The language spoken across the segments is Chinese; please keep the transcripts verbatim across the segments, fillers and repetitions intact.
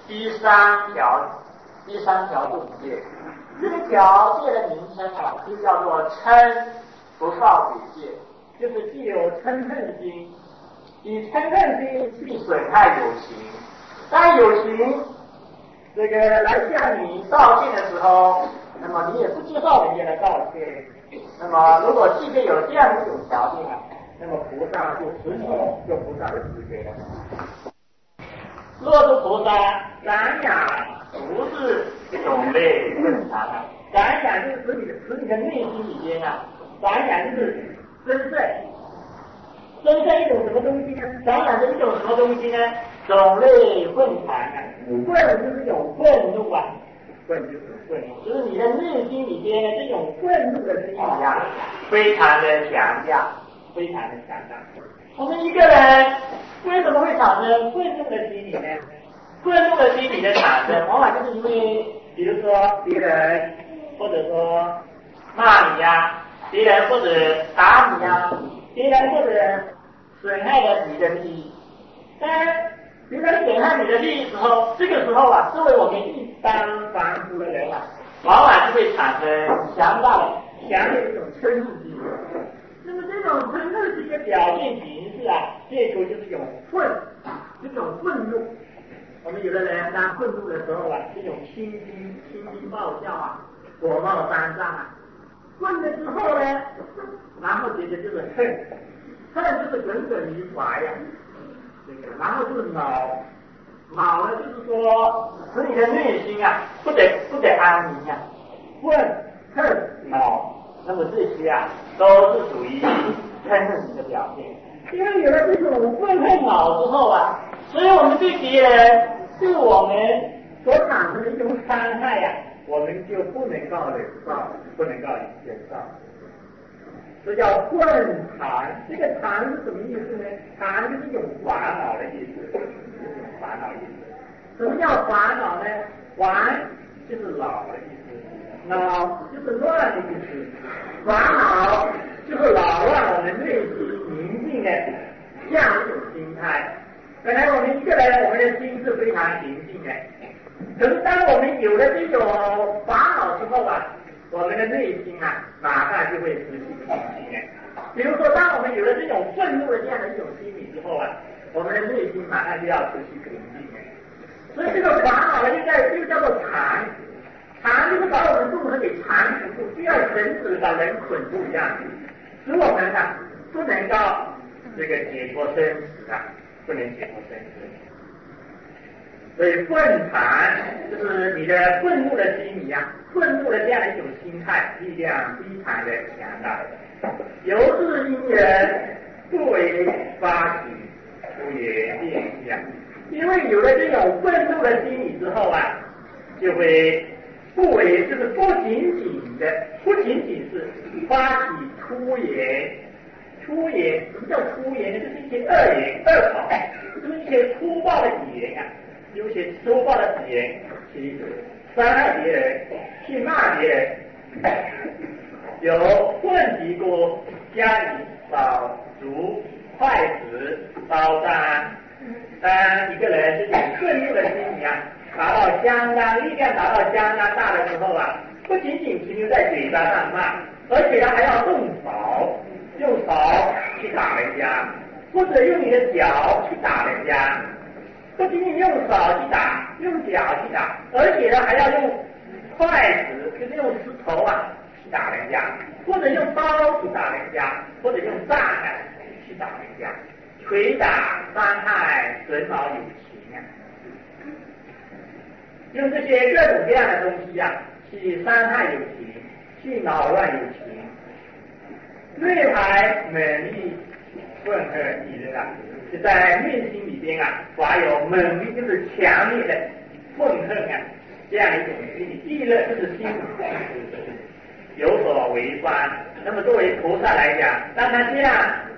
第三条，第三条境界，这个条界的名称啊，就叫做嗔不少比界，就是既有嗔恨心，以嗔恨心去损害有情，当有情这个来向你道歉的时候，那么你也不接受人家的道歉。那么如果具备有这样一种条件啊，那么菩萨就实行就菩萨的资格了。若是菩萨感想不是种类正常啊，感想就是使你的使你的内心里边啊，感想就是真正真正一种什么东西呢？感想是一种什么东西呢？种类混杂啊，愤就是一种愤怒啊，愤就是愤怒，就是你的内心里边的这种愤怒的心理啊，非常的强大，非常的强大。我们一个人为什么会产生愤怒的心理呢？愤怒的心理的产生，往往就是因为，比如说别人，或者说骂你呀、啊，别人或者打你呀、啊，别人或者损害了你的利益。当然，别人损害你的利益时候，这个时候啊，作为我们一般凡夫的人啊，往往就会产生强大的、强烈的一种嗔怒心。那么这种嗔怒心的表现形式啊，这时候就是一种愤，这种愤怒。我们有的人当愤怒的时候啊，这种心惊、心惊爆跳啊，火冒三丈啊。愤了之后呢，然后接着就是恨，恨就是耿耿于怀呀。这个，然后就是恼，恼呢就是说使你的内心啊不得不得安宁啊。愤、恨、恼，那么这些啊都是属于嗔恨的表现。因为有了这种愤恨恼之后啊，所以我们对别人对我们所产生的一种伤害呀、啊，我们就不能够忍受，不能够忍受。这叫愤惭，这个惭是什么意思呢？惭就是一种烦恼的意思，一种烦恼意思。什么叫烦恼呢？烦就是老的意思，恼就是乱的意思，烦恼就是扰乱我们内心宁静的这样一种心态。本来我们一个人，我们的心是非常平静的，可是当我们有了这种烦恼之后啊，我们的内心啊，马上就会失去平静的。比如说，当我们有了这种愤怒的这样的一种心理之后啊，我们的内心马上就要失去平静的。所以这个烦恼呢，就在就叫做缠，缠就是把我们众生给缠缚住，就像绳子把人捆住一样，使我们呢不能够这个解脱生死啊，不能解脱生死。所以愤惭就是你的愤怒的心理啊，愤怒的这样的一种心态，力量非常的强大。由是因人不为发起，不也变相。因为有了这种愤怒的心理之后啊，就会不为，就是不仅仅的，不仅仅是发起粗言，粗言，什么叫粗言呢？就是一些恶言恶口，就是一些粗暴的语言啊。有些粗暴的语言去伤害别人，去骂别人，有混及过家里扫除筷子包蛋。当一个人这种愤怒的心理啊，达到相当力量达到相当大的时候啊，不仅仅停留在嘴巴上骂，而且他还要动手，用手去打人家，或者用你的脚去打人家。不仅仅用手去打，用脚去打，而且呢还要用筷子，就是用石头啊去打人家，或者用刀去打人家，或者用炸弹去打人家，捶打伤害损恼有情啊，用这些各种各样的东西啊去伤害有情，去扰乱有情，内排猛力混合敌人啊，就在内心里边啊，怀有猛烈，就是强烈的愤恨啊，这样一种心理。地热就是心有所违反。那么作为菩萨来讲，当他这样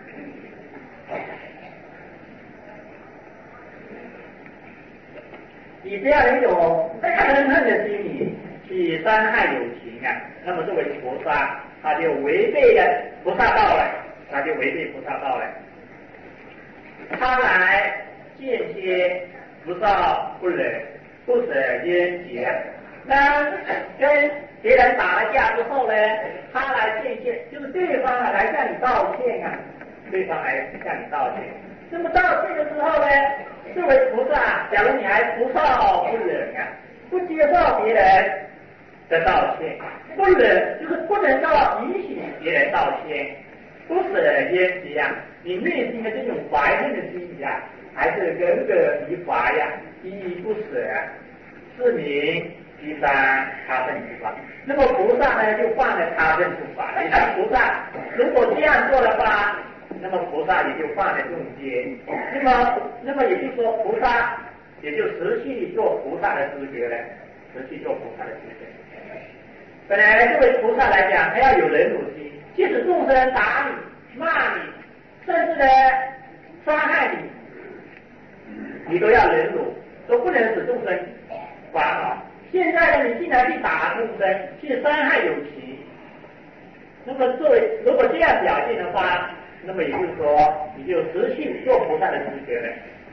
以这样的一种嗔恨的心理去伤害有情啊，那么作为菩萨，他就违背了菩萨道了，他就违背菩萨道了。他来间接不造不忍， 不舍冤结。那跟别人打了架之后呢，他来见见，就是对方啊来向你道歉啊，对方来向你道歉。那么道歉的时候呢，作为菩萨，假如你还不少不忍啊，不接受别人的道歉，不忍就是不能够允许别人道歉，不舍冤结啊，你内心的这种怀恨的心理啊，还是耿耿于怀呀，依依不舍，是名第三他胜之法。那么菩萨呢，就犯了他胜之法。你看菩萨如果这样做的话，那么菩萨也就犯了重戒。那么，那么也就是说，菩萨也就失去做菩萨的资格了，失去做菩萨的资格。本来作为菩萨来讲，他要有忍辱心，即使众生打你、骂你，甚至呢伤害你，你都要忍辱，都不能使众生烦恼。现在呢，你竟然去打众生，去伤害有情，那么作为如果这样表现的话，那么也就是说，你就失去做菩萨的资格了。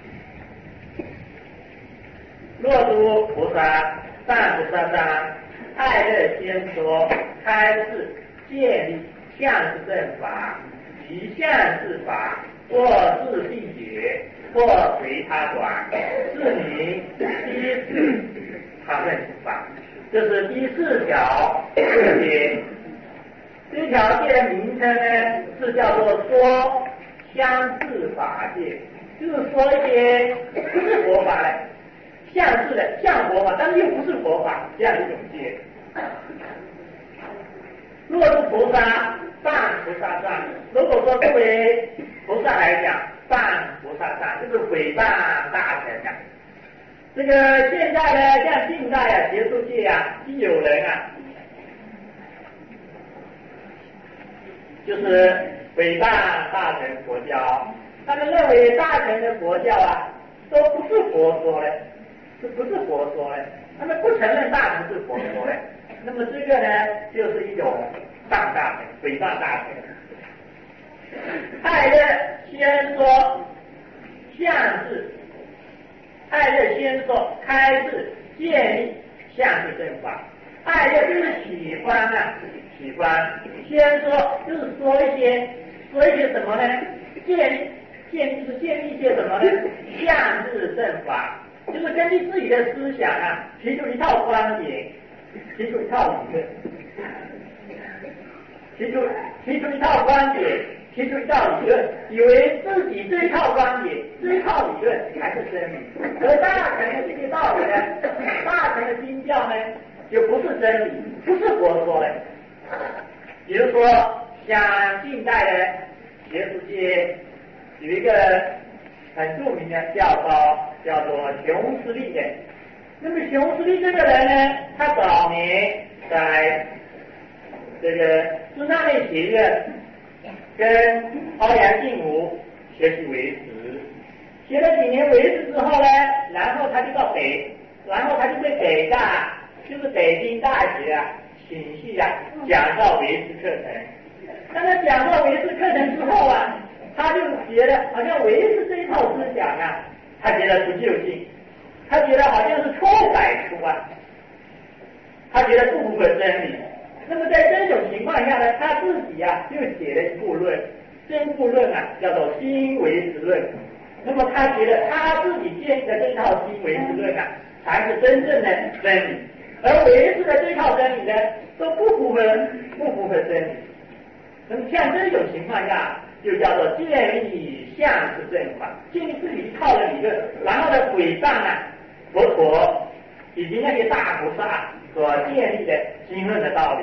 若诸菩萨善菩萨章，爱乐先说，开示建立相是正法，即相是法，或自性解，或随他转，是名第四他胜之法。这是第四条戒戒。这条戒的名称呢，是叫做说相似法戒，就是说一些不是佛法的、相似的、像佛法，但是又不是佛法这样一种戒。若是菩萨犯菩萨障，如果说作为菩萨来讲，犯菩萨障就是诽谤大乘啊。这个现在呢，像近代啊、学术界啊，就有人啊，就是诽谤大乘佛教，他们认为大乘的佛教啊，都不是佛说的，是不是佛说的？他们不承认大乘是佛说的。那么这个呢，就是一种谤大乘、诽谤大乘。爱乐先说相是，爱乐先说开示建立相是正法。爱乐就是喜欢啊，喜欢。先说就是说一些，说一些什么呢？建立，建立是建立一些什么呢？相是正法，就是根据自己的思想啊，提出一套观点，提出一套理论，提出提出一套观点，提出一套理论，以为自己这一套观点、这一套理论才是真理。而大乘的这些道理呢，大乘的经教呢，就不是真理，不是佛说的。比如说，像近代的学术界有一个很著名的教授，叫做熊十力的。那么熊十力这个人呢，他早年在这个师大内学院跟欧阳靖武学习唯识，学了几年唯识之后呢，然后他就到北，然后他就被北大，就是北京大学啊，请系啊讲到唯识课程。当他讲到唯识课程之后啊，他就觉得好像唯识这一套思想啊，他觉得不就近，他觉得好像是错误百出啊，他觉得不符合真理。那么在这种情况下呢，他自己啊又写了一部论，这部论啊叫做新唯识论。那么他觉得他自己建立的这套新唯识论啊，才是真正的真理，而唯识的这套真理呢，都不符合不符合真理。那么像这种情况下，就叫做建立相是正法，建立自己一套的理论，然后呢诽谤啊佛陀以及那些大菩萨所建立的经论的道理。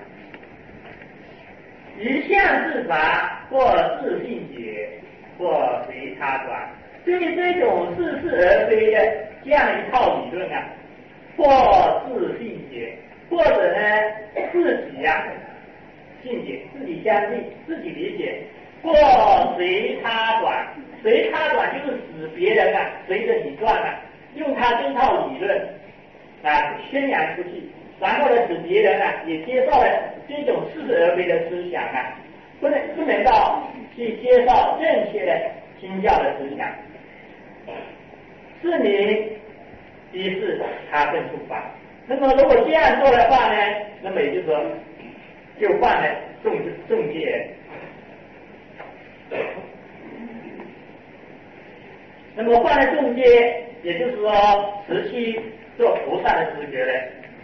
一相是法，或自性解，或随他转。对于这种似是而非的这样一套理论啊，或自性解，或者呢自己呀、啊、信解，自己相信，自己理解，或随他转。随他转就是使别人啊随着你转啊，用他这套理论啊宣扬出去，然后呢使别人啊也接受了这种似是而非的思想啊，不能不能够去接受正确的经教的思想。是名第四他胜处法。那么如果这样做的话呢，那么也就是说就犯了重重戒。那么犯了重戒，也就是说失去做菩萨的资格了。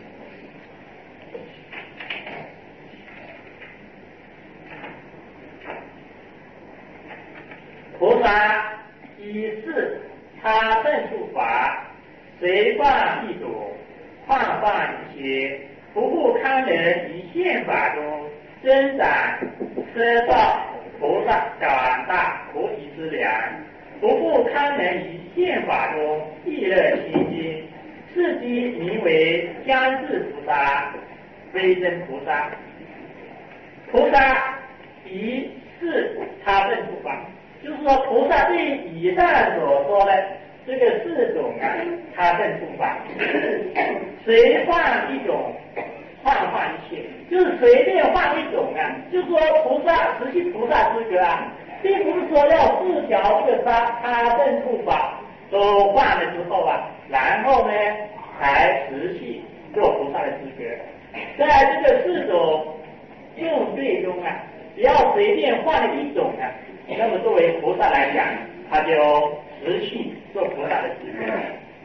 菩萨以是他胜处法，随犯一种，幻犯一切，不复堪能以现法中增长奢造菩萨广大菩提之量，不复堪能以现法中意乐清净，是即名为将至菩萨，非真菩萨。菩萨以是他胜处法，就是说菩萨对于以上所说的这个四种啊，他胜处法，随换一种，换换一切，就是随便换一种啊，就是说菩萨实际菩萨资格啊，并不是说要四条这个他他胜处法都换了之后啊，然后呢才实际做菩萨的资格。在这个四种用对中啊，只要随便换了一种啊，那么作为菩萨来讲，他就实际做菩萨的资格。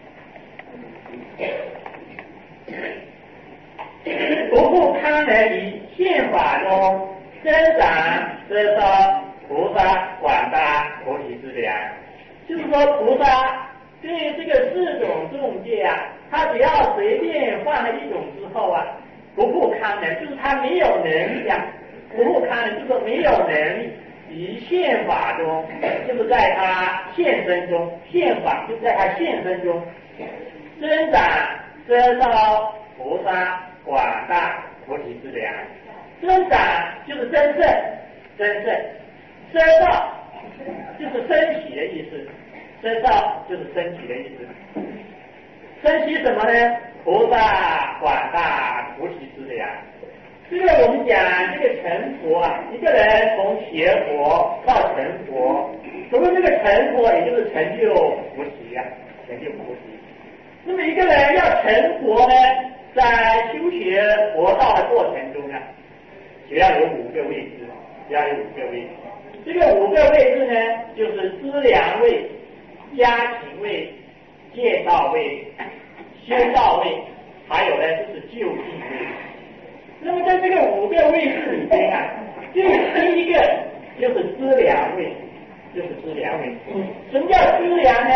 不复堪能以现法中增长奢造菩萨广大菩提之量，就是说菩萨对这个四种众戒啊，他只要随便换了一种之后啊，不复堪能，就是他没有能力啊，不复堪能就是说没有能力以现法中，就是在他现身中，现法就是在他现身中增长奢造菩萨广大菩提之量。增长就是真正真正，奢造就是升起的意思，奢造就是升起的意思。升起什么呢？菩萨广大菩提之量。这个我们讲这个成佛啊，一个人从学佛到成佛，所谓这个成佛也就是成就菩提啊，成就菩提。那么一个人要成佛呢，在修学佛道的过程中啊，只要有五个位置，只要有五个位置。这个五个位置呢，就是资粮位、家庭位、戒道位、修道位，还有呢就是就近位。那么在这个五个位置里边啊，第一个就是资粮位，就是资粮位。什么叫资粮呢？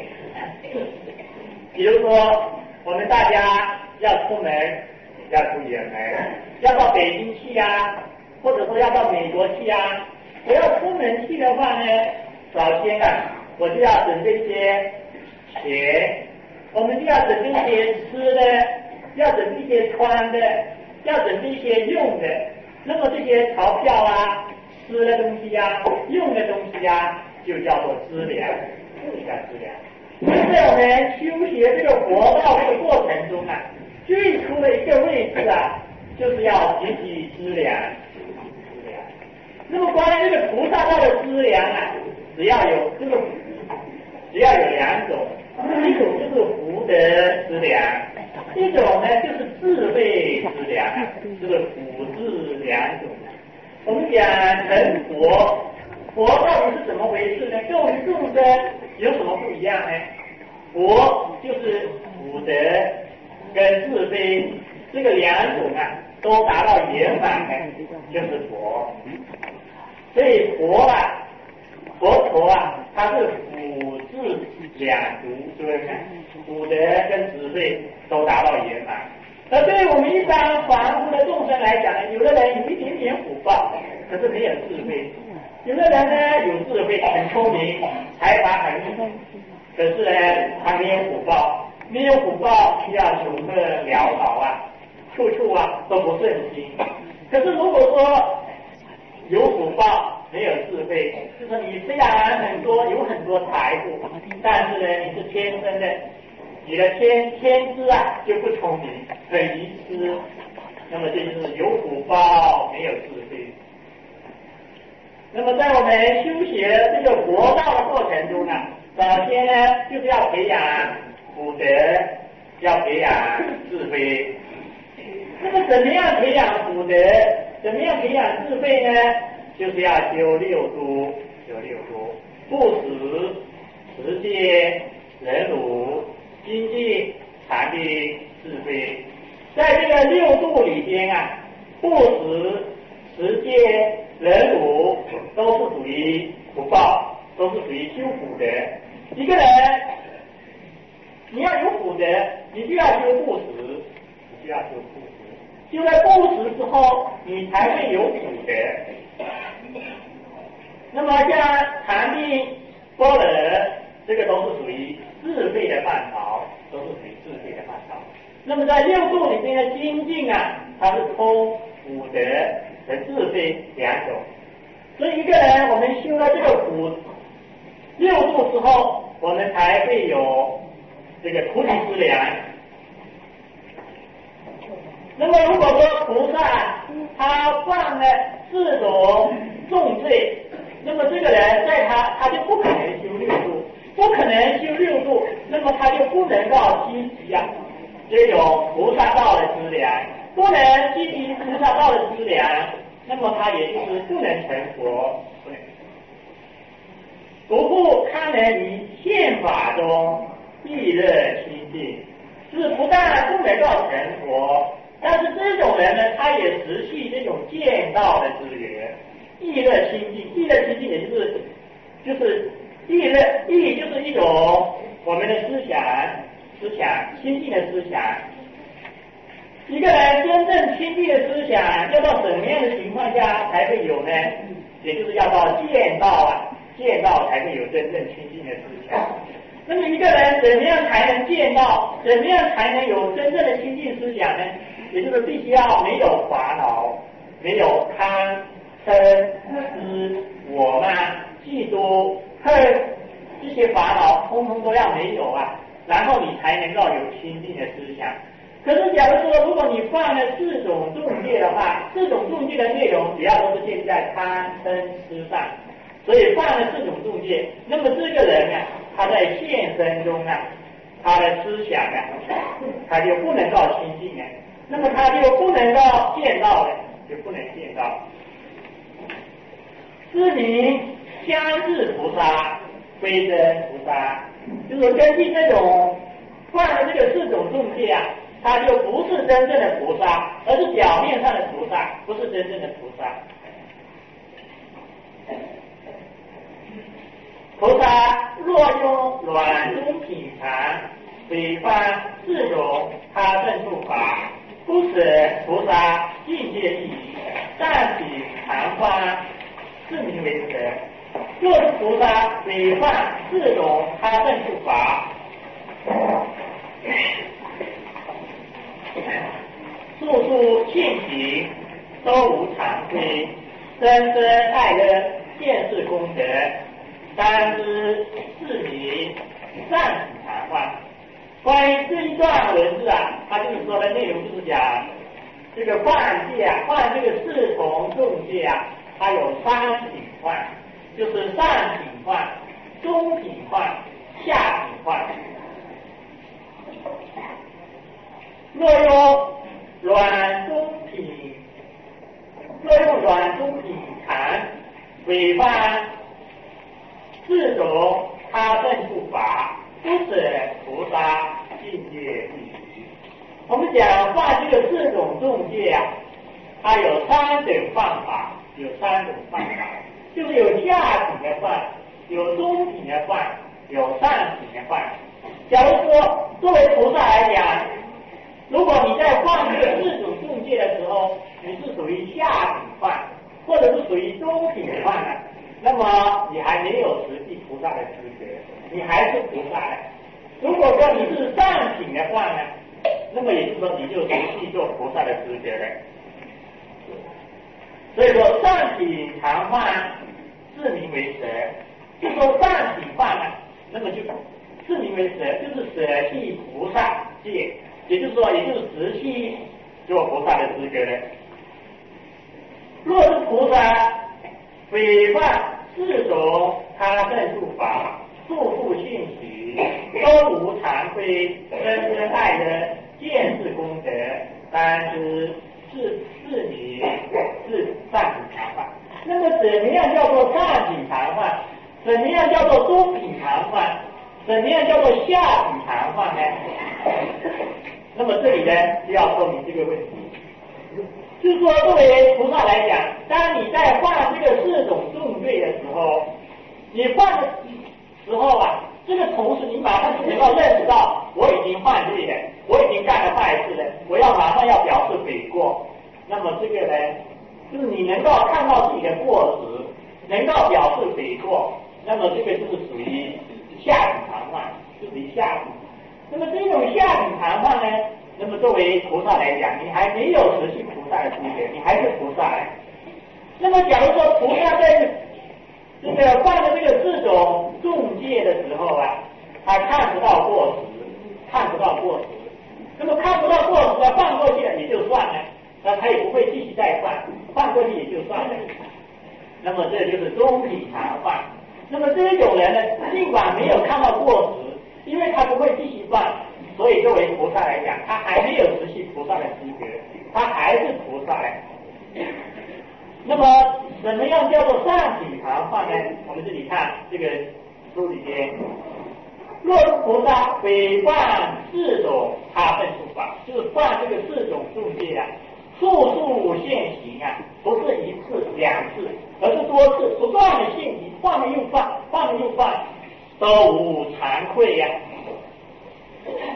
比如说我们大家要出门，要出远门，要到北京去啊，或者说要到美国去啊。我要出门去的话呢，首先啊，我就要准备一些钱，我们就要准备一些吃的，要准备一些穿的，要准备一些用的。那么这些钞票啊、吃的东西啊、用的东西啊，就叫做资粮，就叫资粮。在我们修学这个佛道这个过程中啊，最初的一个位置啊，就是要集集资粮。资粮。那么关于这个菩萨道的资粮啊，只要有这个，只要有两种，一种就是福德资粮，一种呢就是智慧资粮，这个福智两种。我们讲成佛，佛到底是怎么回事呢？跟我们众生有什么不一样呢？佛就是福德跟智慧这个两种啊，都达到圆满的，就是佛。所以佛啊，佛陀啊，他是福智两足尊啊，福德跟智慧都达到圆满。而对于我们一般凡夫的众生来讲呢，有的人有一点点福报，可是没有智慧；有的人呢有智慧，很聪明，才华很厉，可是呢他没有福报，没有福报需要穷困潦倒啊，处处啊都不顺心。可是如果说有福报没有智慧，就是说你虽然很多有很多财富，但是呢你是天生的，你的天天资啊就不聪明，很愚痴，那么这就是有福报没有智慧。那么在我们修学这个佛道的过程中呢，首先呢就是要培养福德， 要培养智慧。那么怎么样培养福德？怎么样培养智慧呢？就是要修六度，修六度：布施、持戒、忍辱、精进、禅定、智慧。在这个六度里边啊，布施、持戒、忍辱都是属于福报，都是属于修福德。一个人你要有福德，你就要修布施，你就要修布施。就在布施之后，你才会有福德。那么像禅定、般若，这个都是属于智慧的范畴，都是属于智慧的范畴。那么在六度里面的精进啊，它是通福德和智慧两种。所以一个人我们修了这个福六度之后，我们才会有这个菩提资粮。那么如果说菩萨他犯了四种重罪，那么这个人在他他就不可能修六度，不可能修六度，那么他就不能够积极啊这种菩萨道的资粮，不能积极菩萨道的资粮，那么他也就是不能成佛。独不堪能于宪法中意乐清净，是不但不能够成佛，但是这种人呢，他也失去这种见道的资源。意乐清净，意乐清净也就是就是意乐，意就是一种我们的思想，思想清净的思想。一个人真正清净的思想，要到什么样的情况下才会有呢？也就是要到见道啊。见到才会有真正清净的思想。那么一个人怎么样才能见到？怎么样才能有真正的清净思想呢？也就是必须要没有烦恼，没有贪、嗔、痴、我慢、嫉妒、恨这些烦恼，通通都要没有啊，然后你才能够有清净的思想。可是假如说，如果你犯了四种重戒的话，四种重戒的内容主要都是建在贪、嗔、痴上。所以犯了四种重戒，那么这个人啊，他在现身中啊，他的思想啊，他就不能够清净啊，那么他就不能够见到了，就不能见到。是名相似菩萨，非真菩萨，就是根据这种犯了这个四种重戒啊，他就不是真正的菩萨，而是表面上的菩萨，不是真正的菩萨。菩萨若用软中品禅，毁犯四种他胜处法，不使菩萨境界利益，但品禅法，是名为德。若是菩萨毁犯四种他胜处法，处处现行，都无常规，深深爱乐，见是功德。三知四名善品禅法。关于这一段文字啊，它就是说的内容就是讲这个犯戒啊，犯这个四重重戒啊，它有三品犯，就是上品犯、中品犯、下品犯。若用软中品，若用软中品禅违犯四种他胜处法，不使菩萨境界利益。我们讲犯这个四种重戒啊，它有三种犯法，有三种犯法，就是有下品的犯，有中品的犯，有上品的犯。假如说作为菩萨来讲，如果你在犯这个四种重戒的时候，你是属于下品犯，或者是属于中品犯呢，那么你还没有实际菩萨的资格，你还是菩萨。如果说你是上品的话呢，那么也就是说你就实际做菩萨的资格了。所以说上品禅犯自名为舍，就说上品犯呢，那么就自名为舍，就是舍弃菩萨戒，也就是说也就是实际做菩萨的资格了。若是菩萨违犯四种他胜处法，处处信许，都无常规，深深爱的见识功德，三是是是你是上品禅换。那么怎么样叫做上品禅换？怎么样叫做中品禅换？怎么样叫做下品禅换呢？那么这里呢就要说明这个问题，就是说作为菩萨来讲，当你在换这个四种重罪的时候，你换的时候啊，这个同时你马上就能够认识到我已经犯罪了，我已经干了坏事了，我要马上要表示悔过。那么这个呢，就是你能够看到自己的过失，能够表示悔过，那么这个就是属于下品禅换，是属于下品。那么这种下品禅换呢，那么作为菩萨来讲，你还没有实行菩萨的资格，你还是菩萨。那么假如说菩萨在这个犯了这个四种重戒的时候啊，他看不到过失，看不到过失，那么看不到过失呢，放过去了也就算了，那他也不会继续再犯，放过去也就算了。那么这就是中品禅换。那么这种人呢，尽管没有看到过失，因为他不会继续犯，所以作为菩萨来讲，他还没有实行菩萨的资格，他还是菩萨嘞。那么怎么样叫做上品禅换呢？我们这里看这个书里边，若菩萨违犯四种他分处法，就是犯这个四种重戒啊，数数现行啊，不是一次两次，而是多次，不断的现行，犯了又犯，犯了又犯，都无惭愧呀、啊，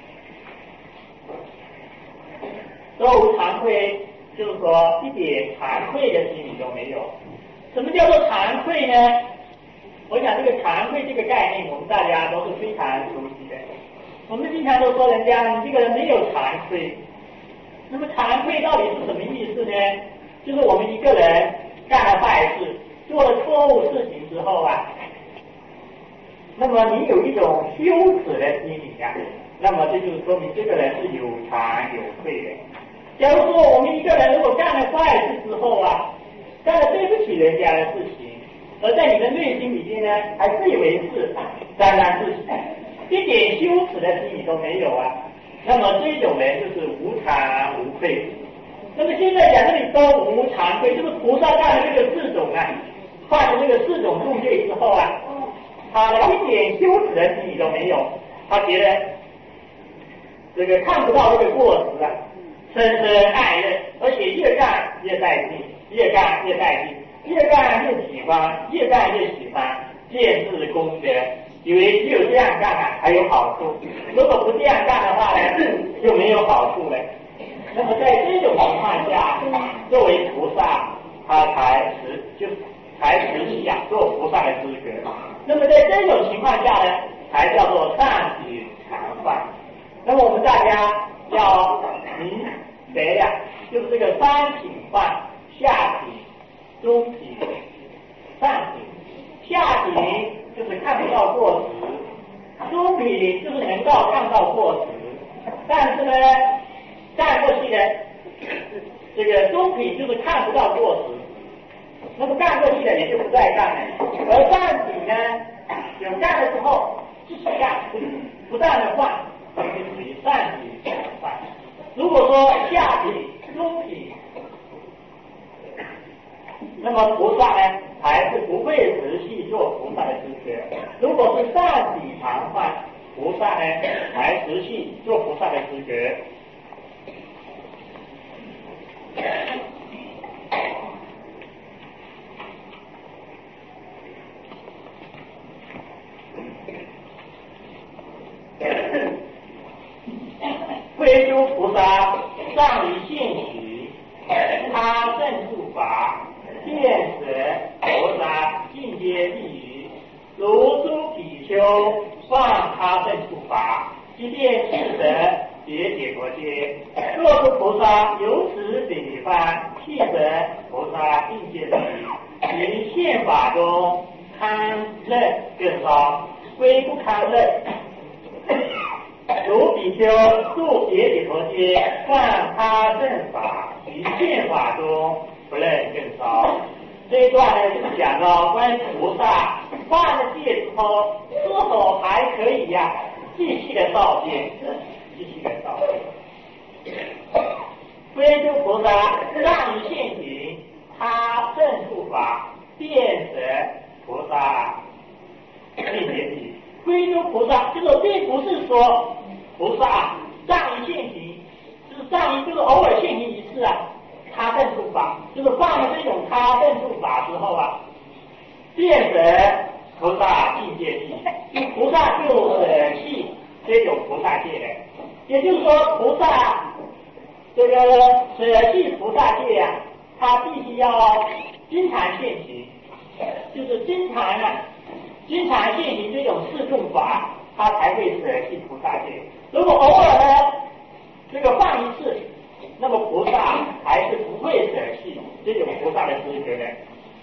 都无惭愧。就是说一点惭愧的心理都没有。什么叫做惭愧呢？我想这个惭愧这个概念我们大家都是非常熟悉的，我们经常都说人家你这个人没有惭愧。那么惭愧到底是什么意思呢？就是我们一个人干了坏事，做了错误事情之后啊，那么你有一种羞耻的心理啊，那么这就是说明这个人是有惭有愧的。假如说我们一个人如果干了坏事之后啊，干了对不起人家的事情，而在你的内心里边呢，还自以为是沾沾自喜，一点羞耻的心理都没有啊，那么这种人就是无惭无愧。那么现在讲这里都无惭愧，就是菩萨干了这个四种啊，犯了这个四种重罪之后啊，他的一点羞耻的心理都没有，他觉得这个看不到这个过失啊，深深爱乐，而且越干越带劲，越干越带劲，越干越喜欢，越干越喜欢，见识功德，以为只有这样干啊还有好处，如果不这样干的话呢，就没有好处了。那么在这种情况下，作为菩萨，他才实就才实际啊做菩萨的资格。那么在这种情况下呢，才叫做上品禅换。那么我们大家要明白呀、啊，就是这个三品换、下品、中品、上品。下品就是看不到过失，中品就是能够看到过失，但是呢，干过去的这个中品就是看不到过失，那么干过去的也就不再干了，而上品呢，有干了之后继续干，不不断的换，就属于上品禅换。如果说下品、中品，那么菩萨呢还是不会实际做菩萨的资格。如果是上品禅换，菩萨呢才实际做菩萨的资格。归诸菩萨上于现许，他正处法，见舍菩萨尽皆利于，如诸比丘放他正处法，即便是得解解脱间。若是菩萨由此比方，弃得菩萨尽皆利于，于现法中堪任更高，归不堪任。如比丘度解解脱间，放他正法，于现法中不认更高。这一段呢，就是讲到关于菩萨犯了戒之后，是否还可以呀、啊、继续的造戒，继续的说菩萨仗一现行，就是仗一就是偶尔现行一次啊，他证处法，就是放了这种他证处法之后啊，变成菩萨境界地，菩萨就舍弃这种菩萨戒了。也就是说，菩萨这个舍弃菩萨戒啊，他必须要经常现行，就是经常啊，经常现行这种四众法，他才会舍弃菩萨戒。如果偶尔呢，这个放一次，那么菩萨还是不会舍弃这种菩萨的资格的。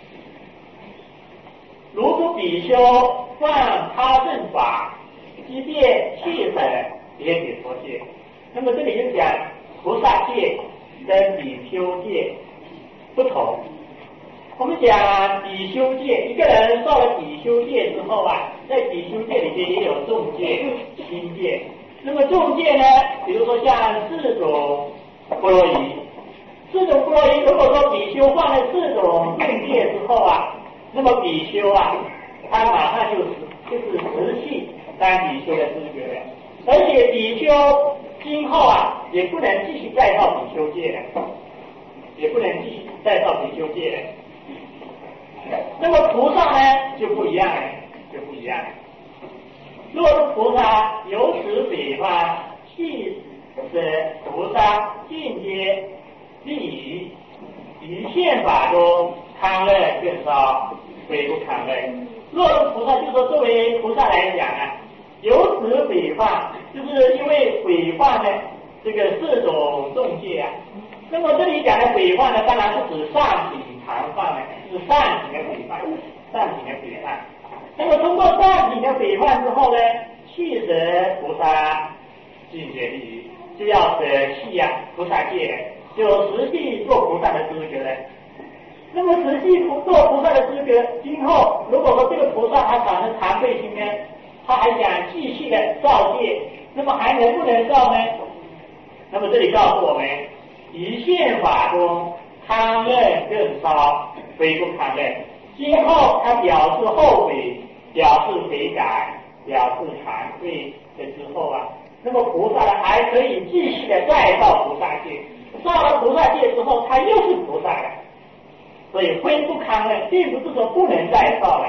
如果比丘犯他正法，即便弃舍别解脱戒，那么这里就讲菩萨戒跟比丘戒不同。我们讲比丘戒，一个人受了比丘戒之后啊，在比丘戒里面也有众戒、心戒。那么众戒呢，比如说像四种波罗夷，四种波罗夷，如果说比丘犯了四种众戒之后啊，那么比丘啊，他马上就就是辞弃当比丘的资格了，而且比丘今后啊也不能继续再造比丘戒了，也不能继续再造比丘戒了。那么菩萨呢就不一样了，就不一样了。若是菩萨由此北方弃舍菩萨间接利益，于现法中康乐更少，非不康乐。若是菩萨，就说作为菩萨来讲啊，由此诽谤，就是因为诽谤呢这个四种众戒啊。那么这里讲的诽谤呢，当然是指上品常犯呢，就是上品的诽谤，上品的诽谤。那么通过上品的诽谤之后呢，弃舍菩萨境界利益，就要舍弃呀、啊、菩萨戒，就实际做菩萨的资格了。那么实际做菩萨的资格，今后如果说这个菩萨他产生惭愧心呢，他还想继续的造戒，那么还能不能造呢？那么这里告诉我们，于现法中康乐更稍，非不康乐。今后他表示后悔，表示悔改，表示惭愧的之后啊，那么菩萨呢还可以继续的再造菩萨戒，造了菩萨戒之后，他又是菩萨了。所以非不康乐，并不是说不能再造了。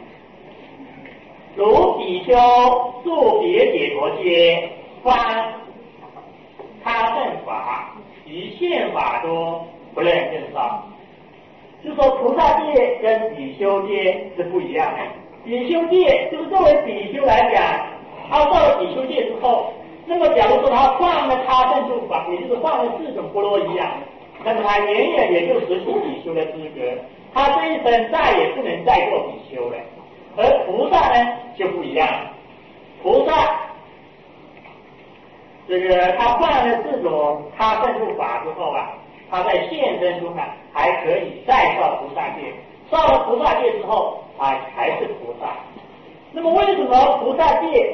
如比丘住别解脱戒，犯他正法，于现法中不能更少。就说菩萨戒跟比丘戒是不一样的。比丘戒就是作为比丘来讲，他造了比丘戒之后，那么假如说他犯了他正住法，也就是犯了四种波罗夷啊，那么他远远也就失去比丘的资格，他这一生再也不能再做比丘了。而菩萨呢就不一样，菩萨这个他犯了四种他正住法之后啊，他在现身中啊还可以再造菩萨戒，造了菩萨戒之后啊还是菩萨。那么为什么菩萨戒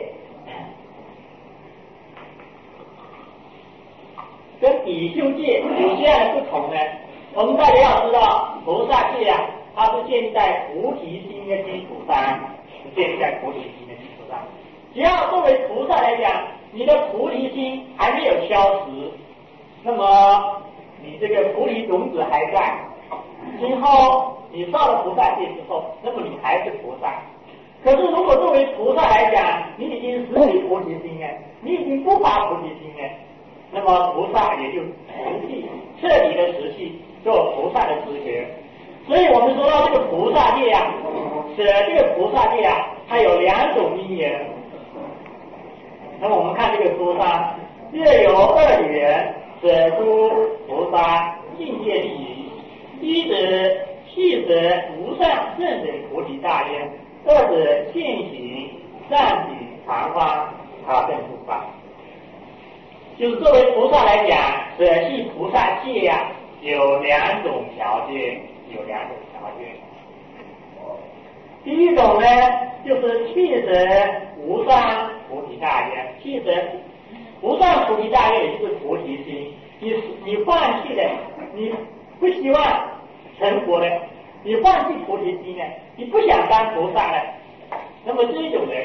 跟比丘戒有这样的不同呢？我们大家要知道，菩萨戒啊，它是建立在菩提心的基础上，是建立在菩提心的基础上。只要作为菩萨来讲，你的菩提心还没有消失，那么你这个菩提种子还在，今后你造了菩萨戒之后，那么你还是菩萨。可是如果作为菩萨来讲，你已经失去菩提心了，你已经不发菩提心了，那么菩萨也就实际彻底的实际做菩萨的资格。所以我们说到这个菩萨戒啊，是这个菩萨戒啊，它有两种因缘。那么我们看这个书上，若有二缘，舍诸菩萨境界利益，一者弃舍无上正等菩提大愿，二者现行上品常方他正住法。就是作为菩萨来讲，舍弃菩萨戒呀、啊，有两种条件，有两种条件。第一种呢，就是弃舍无上菩提大愿，弃舍无上菩提大愿，也就是菩提心。你你放弃了，你不希望成佛了，你放弃菩提心呢，你不想当菩萨了，那么这种人啊，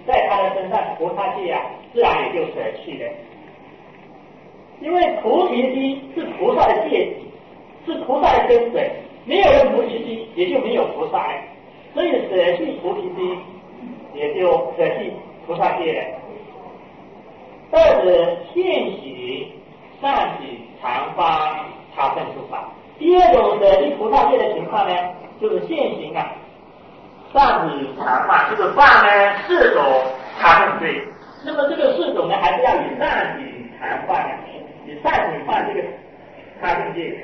在他的身上菩萨戒啊，自然也就舍弃了。因为菩提心是菩萨的戒体，是菩萨的根本，没有了菩提心，也就没有菩萨了。所以舍弃菩提心，也就舍弃菩萨戒了。二是现行善行常发他胜诸法。第二种舍弃菩萨戒的情况呢，就是现行啊，善行常犯，就是犯呢四种他胜罪。那么这个四种呢，还是要以善行常犯啊，以善行犯这个他胜戒。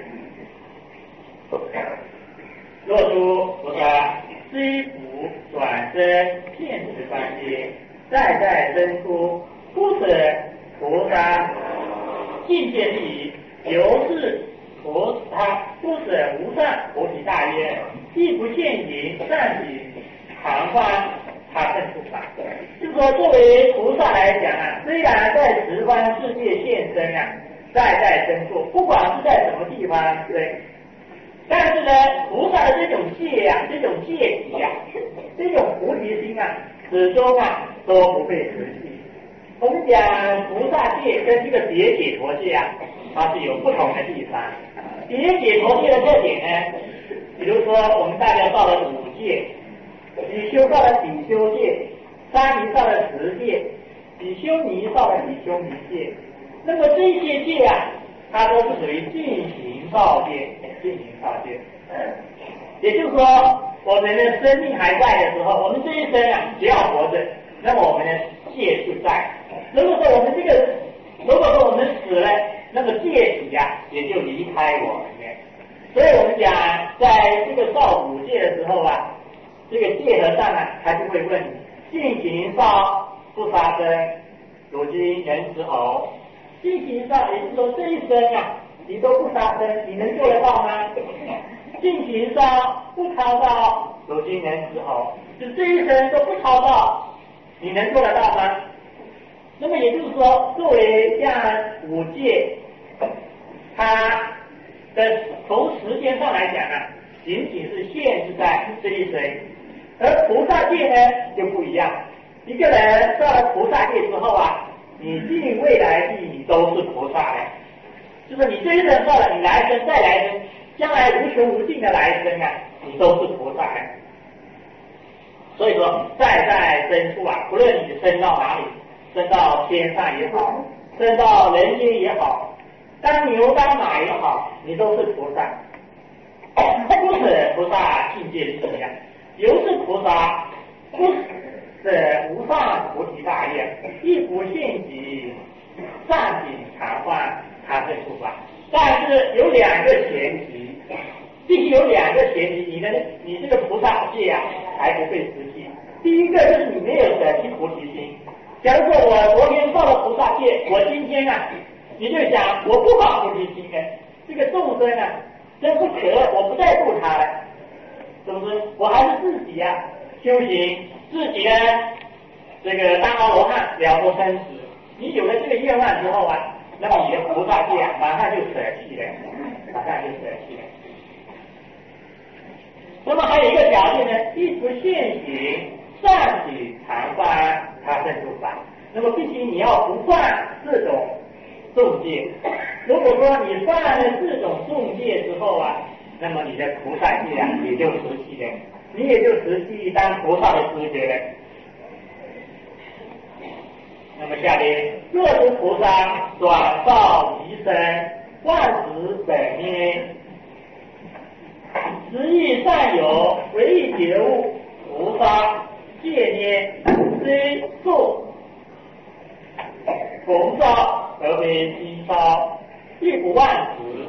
若诸菩萨虽不转身现实关系，再再生出不舍菩萨境界利益，由是菩萨不舍无上菩提大愿，亦不现行善行常犯他胜诸法。就是说，作为菩萨来讲啊，虽然在十方世界现身啊，代代生出，不管是在什么地方，对。但是呢，菩萨的这种戒啊，这种戒体啊，这种菩提心啊，始终啊都不被失去。我们讲菩萨戒跟这个别解脱戒啊，它是有不同的地方。别解脱戒的特点呢，比如说我们大家到了五戒，比丘到了比丘戒，沙弥到了十戒，比丘尼到了比丘尼戒。那么这些戒啊，它都是属于进行道戒，进行道戒。也就是说，我们的生命还在的时候，我们这一生啊，只要活着，那么我们的戒就在。如果说我们这个，如果说我们死了，那么戒体啊也就离开我们了。所以我们讲，在这个造五戒的时候啊，这个戒和尚啊，还是会问你：进行道不杀生，如今人之猴。进行道，也就是说这一生啊，你都不杀生，你能做得到吗？进行道不超道，如今人之猴，就这一生都不超道，你能做得到吗？那么也就是说，作为这样五戒，它的从时间上来讲啊，仅仅是限制在这一生，而菩萨戒呢就不一样。一个人到了菩萨戒之后啊，你进未来地你都是菩萨的，就是你这一生到了，你来生再来生，将来无穷无尽的来生啊，你都是菩萨的。所以说，再在生处啊，不论你生到哪里，生到天上也好，生到人间也好，当牛当马也好，你都是菩萨。不是菩萨境界是怎么样？由是菩萨，不是无上菩提大愿，亦不现行善行常犯他胜诸法。但是有两个前提，必须有两个前提，你的你这个菩萨戒啊才不被失去。第一个就是你没有舍弃菩提心。假如说我昨天造了菩萨戒，我今天啊，你就想我不发菩提心呢，这个众生啊真不可，我不再度他了，是不是？我还是自己啊修行，自己呢这个当阿罗汉了脱生死。你有了这个愿望之后啊，那么你的菩萨戒啊马上就舍弃了，马上就舍弃了。那么还有一个条件呢，亦不现行善行常犯他胜诸法。那么必须你要不犯这种众戒。如果说你犯了这种众戒之后啊，那么你的菩萨戒啊也就失去了，你也就失去当菩萨的资格了。那么下边，若诸菩萨转造离生，万时本念，实义善有，唯一觉悟，菩萨戒念，虽受逢烧而非心烧，亦不忘时。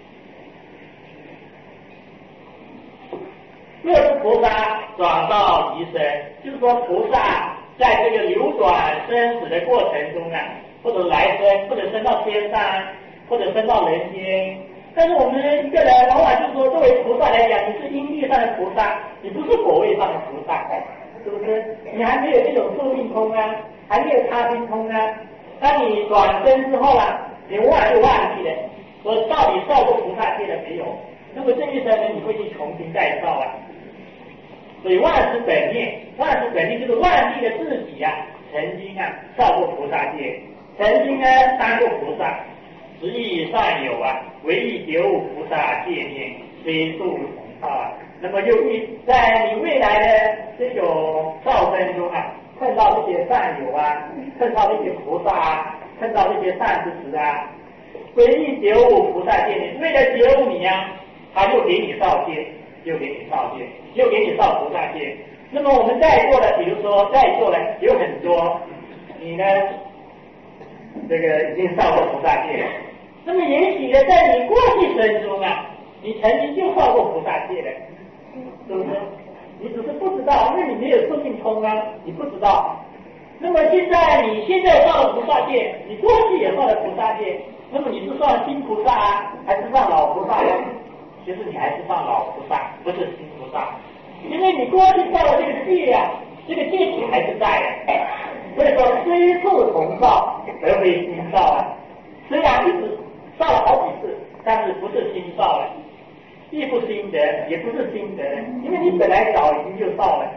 若是菩萨转到离生，就是说菩萨在这个流转生死的过程中啊，或者来生，或者升到天上，或者升到人间。但是我们一个人往往就是说，作为菩萨来讲，你是因地上的菩萨，你不是果位上的菩萨，是不是？你还没有这种寿命通啊，还没有他心通啊。当你转生之后啊，你往往就忘记了，我到底造过菩萨戒了没有？那么这一生呢，你会去重新再造啊。所以万事本念，万事本念就是忘记了自己啊， 曾经啊造过菩萨戒，曾经呢当过菩萨，实义善有啊，唯以觉悟菩萨戒念，虽度同道啊。那么又遇在你未来的这种造生中啊，碰到这些善友啊，碰到这些菩萨啊，碰到这些善知识啊，唯以觉悟菩萨戒念，为了觉悟你呀、啊，他又给你造戒，又给你造戒，又给你造菩萨戒。那么我们在座的，比如说在座的有很多，你呢，这个已经造过菩萨戒了。那么也许呢，在你过去生中啊，你曾经就造过菩萨戒了，是不是？你只是不知道，因为你没有生命通啊，你不知道。那么现在你现在造了菩萨戒，你过去也造了菩萨戒，那么你是算新菩萨啊，还是算老菩萨？其实你还是算老菩萨，不是新菩萨。因为你过去造的这个戒啊，这个戒体还是在的，所以说虽度同造而非新造啊。虽然一直造了好几次，但是不是新造了，既不新德，也不是新德，因为你本来早已经就造了。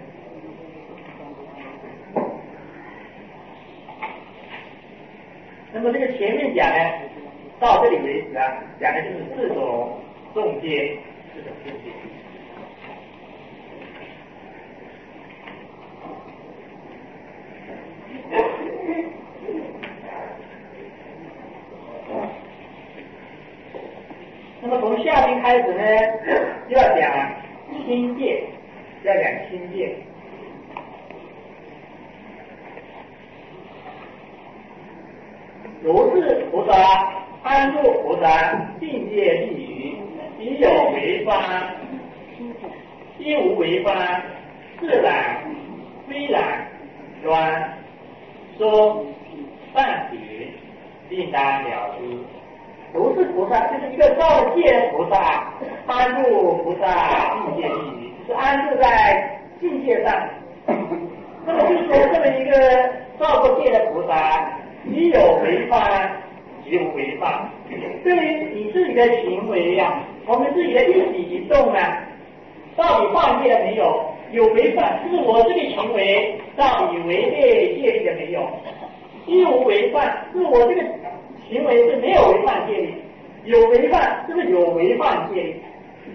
那么这个前面讲呢，到这里为止啊，讲的就是四种众戒，四种众戒。那么从下边开始呢，就要讲清戒，要讲清戒。如是菩萨，安住菩萨，境界利于，亦有为法，亦无为法，自然非然，端说善举，并当了之。如是菩萨就是一个造了戒的菩萨，安住菩萨境界利于，就是安住在境界上。那么就是说，这么一个造过戒的菩萨，你有为法，即无为法。对于你自己的行为呀、啊，我们自己的一举一动啊，到底犯戒了没有？有违犯，就是我这个行为到底违背戒律了没有？亦无违犯，就是我这个行为是没有违反戒律，有违犯就是有违反戒律。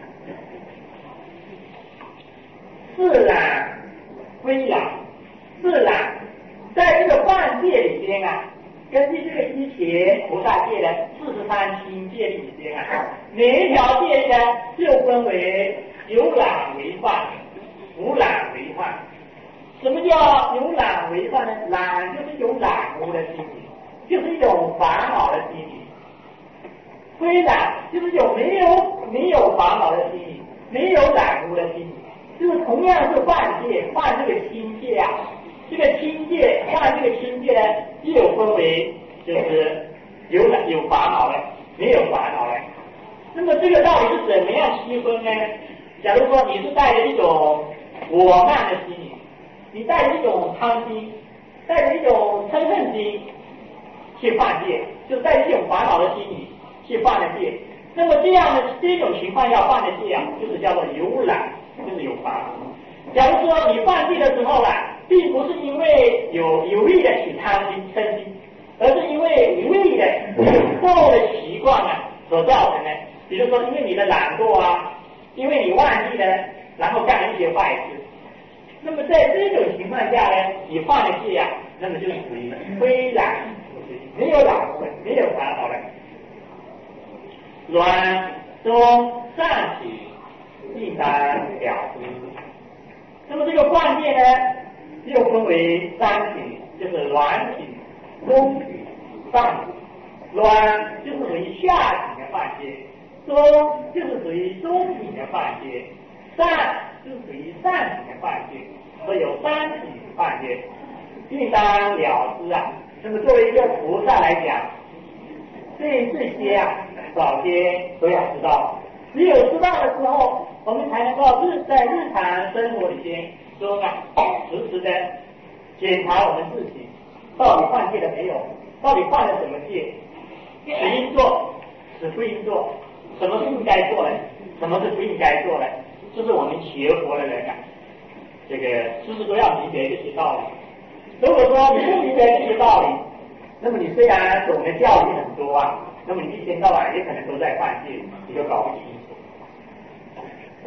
自然非然，自然在这个犯戒里边啊，根据这个之前菩萨戒的四十三清戒律里边啊，每一条戒呢就分为有染为犯，无染为犯。什么叫有染为犯呢？染就是有染污的心理，就是一种烦恼的心理。非染就是有没有没有烦恼的心理，没有染污的心理，就是同样是犯戒，犯这个轻戒啊。这个轻戒犯这个轻戒呢，也有分为就是有有烦恼的，没有烦恼的。那么这个到底是怎么样区分呢？假如说你是带着一种我慢的心理，你带着一种贪心，带着一种嗔恨心去犯戒，就是带着一种烦恼的心理去犯的戒。那么这样的这种情况要犯的戒啊，就是叫做有染，就是有烦恼。假如说你犯戒的时候啊，并不是因为有有意的去贪心嗔心，而是因为无意的错的习惯啊所造成的。比如说因为你的懒惰啊，因为你忘记了，然后干了一些坏事。那么在这种情况下呢，你犯了戒啊，那么就属于非染，没有染污的，没有烦恼的。软中善取，并当了之。那么这个犯戒呢，又分为三品，就是软品、中品、上品。软就是属于下品的犯戒，中就是属于中品的犯戒，善就是属于上品的犯戒，所以有三品犯戒，并当了之啊。那么作为一个菩萨来讲，对这些啊，早先都要知道，只有知道的时候，我们才能够日在日常生活里边中啊，时时的检查我们自己到底犯戒了没有，到底犯了什么戒，是应做，是不应做，什么是应该做的，什么是不应该做的，这是我们学佛的人啊，这个时时都要明白这些道理。 如果说你不明白这个道理，那么你虽然懂得教育很多啊，那么你一天到晚也可能都在犯戒，你就搞不清楚。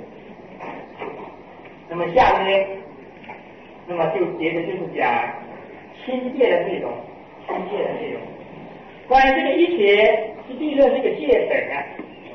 那么下面，那么就接着就是讲亲戒的内容，亲戒的内容。关于这个一切是地论这个戒本啊，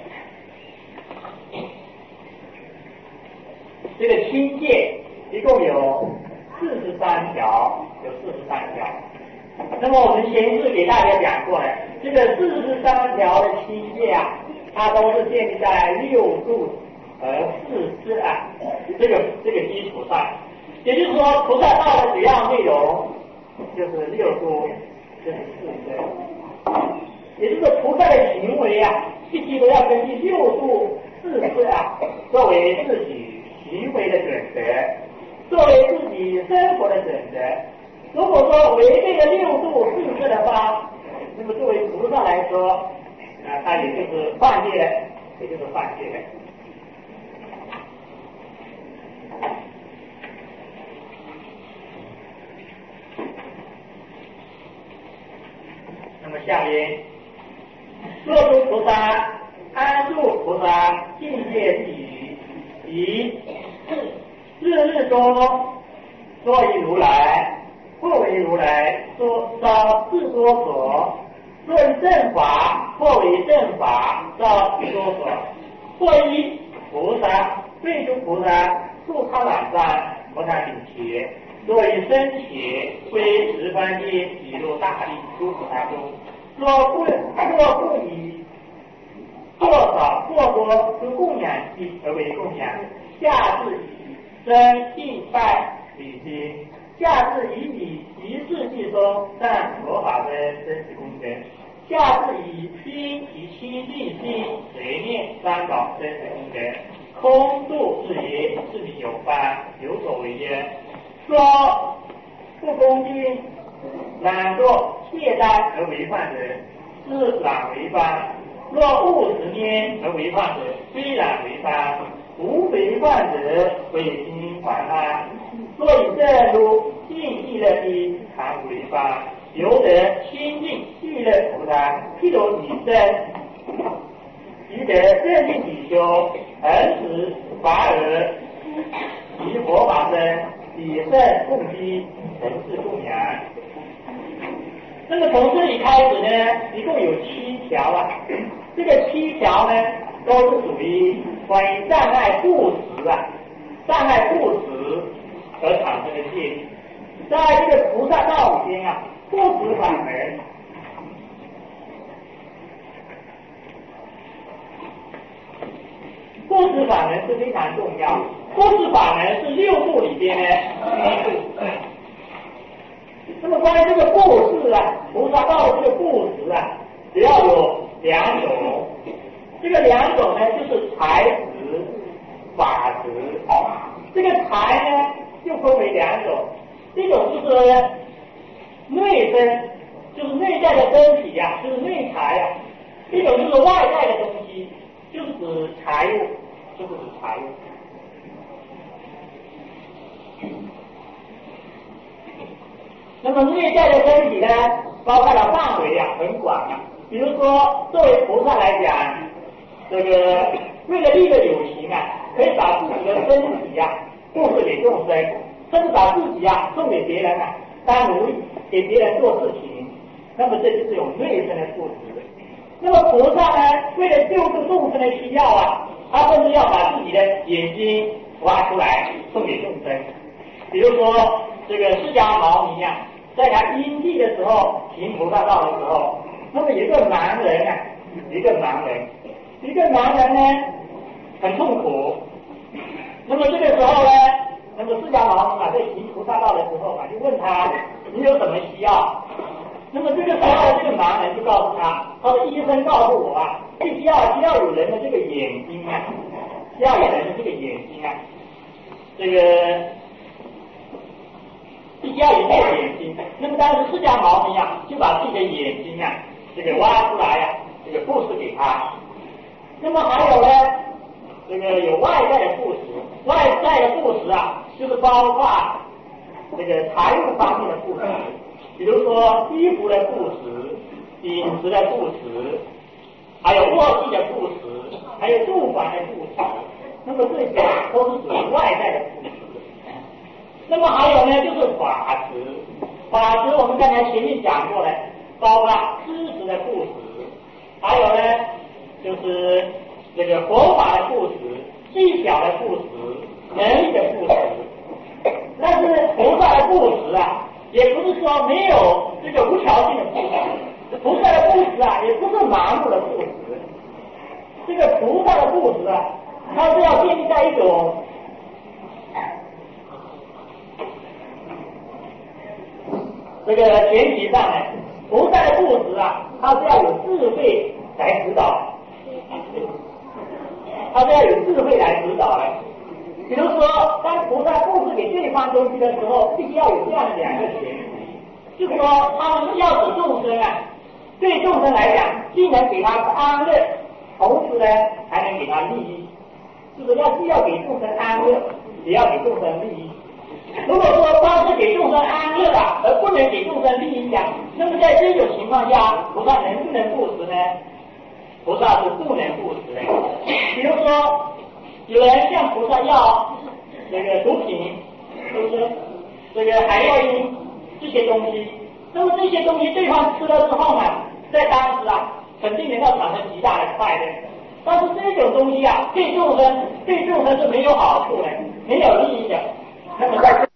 这个亲戒一共有四十三条，有四十三条。那么我们前次给大家讲过了，这个四十三条的亲戒啊，它都是建立在六度和四事啊这个这个基础上。也就是说，菩萨道的主要内容就是六度，就是四事。也就是说，菩萨的行为啊，必须都要根据六度四事啊作为自己行为的准则，作为自己生活的准则。如果说违背了六度四事的话，那么作为菩萨来说，啊，他也就是犯戒了，也就是犯戒了。那么下面，若诸菩萨安住菩萨境界地语，以日日中作于如来。或为如来说招自多所，作为正法，或为正法招自多所，或依菩萨对诸菩萨树他懒上摩他顶前，作为僧伽为十方界体入大力诸菩萨中，若不若不以过少过多之供养机而为供养，下至以真敬拜礼经。下至以你一世纪中上佛法的真实功德，下至以心及清净心随念三宝真实功德，空度是言是你有法有所为焉。说不恭敬、懒惰、懈怠而为犯者，是懒为犯；若误时念而为犯者，虽懒为犯；无为犯者，为心烦难。所以正如净意乐地常为法，由得清净俱乐菩萨，譬如女生，于得正定比丘，尔时法尔以佛法身，以圣供基，成事供养。那么从这里开始呢，一共有七条啊。这个七条呢，都是属于关于障碍不实啊，障碍不实而产生的戒律。在这个菩萨道里边啊，不实法门，不实法门是非常重要。不实法门是六度里边呢第一度。那么关于这个布施啊，菩萨道的这个布施啊，只要有两种。这个两种呢，就是财施、法施。这个财呢，就分为两种。一种就是内身，就是内在的身体呀、啊，就是内财呀、啊；一种就是外在的东西，就是指财物，就是指财物。那么内在的身体呢，包括的范围啊很广啊。比如说，作为菩萨来讲，这个为了利乐有情啊，可以把自己的身体啊布施给众生。甚至把自己啊送给别人啊，当奴隶给别人做事情，那么这就是有内身的布施。那么菩萨呢，为了救助众生的需要啊，他甚至要把自己的眼睛挖出来送给众生。比如说这个释迦牟尼啊，在他因地的时候行菩萨道的时候，那么有一个盲人啊，一个盲人，一个盲人呢很痛苦。那么这个时候呢，那么释迦牟尼啊，在行菩萨道的时候啊，就问他你有什么需要？那么这个时候，这个盲人就告诉他，他说医生告诉我啊，必须要需要有人的这个眼睛啊，需要有人的这个眼睛啊，这个必须要有这个眼睛。那么当时释迦牟尼啊，就把自己的眼睛啊，这个挖出来啊，这个布施给他。那么还有呢，这个有外在的布施，外在的布施啊，就是包括这个财务方面的布施，比如说衣服的布施、饮食的布施，还有卧具的布施，还有住房的布施。那么这些都是属于外在的布施。那么还有呢，就是法执。法执我们刚才前面讲过了，包括知识的布施，还有呢就是这个佛法的布施、技巧的布施、能力的布施。但是菩萨的布施啊，也不是说没有这个无条件的布施，菩萨的布施啊，也不是盲目的布施。这个菩萨的布施啊，它是要建立在一种这个前提上呢，菩萨的布施啊，它是要有智慧来指导，它是要有智慧来指导的。比如说，当菩萨布施给对方东西的时候，必须要有这样的两个前提，就是说，他们要使众生啊，对众生来讲，既能给他安乐，同时呢，还能给他利益，就是要既要给众生安乐，也要给众生利益。如果说光是给众生安乐啊，而不能给众生利益啊，那么在这种情况下，菩萨能不能布施呢？菩萨是不能布施的。比如说，有人向菩萨要这个毒品，是不是？这个海洛因这些东西，那么这些东西对方吃了之后呢，在当时啊，肯定能够产生极大的快乐。但是这种东西啊，对众生对众生是没有好处的，没有利益的。那么在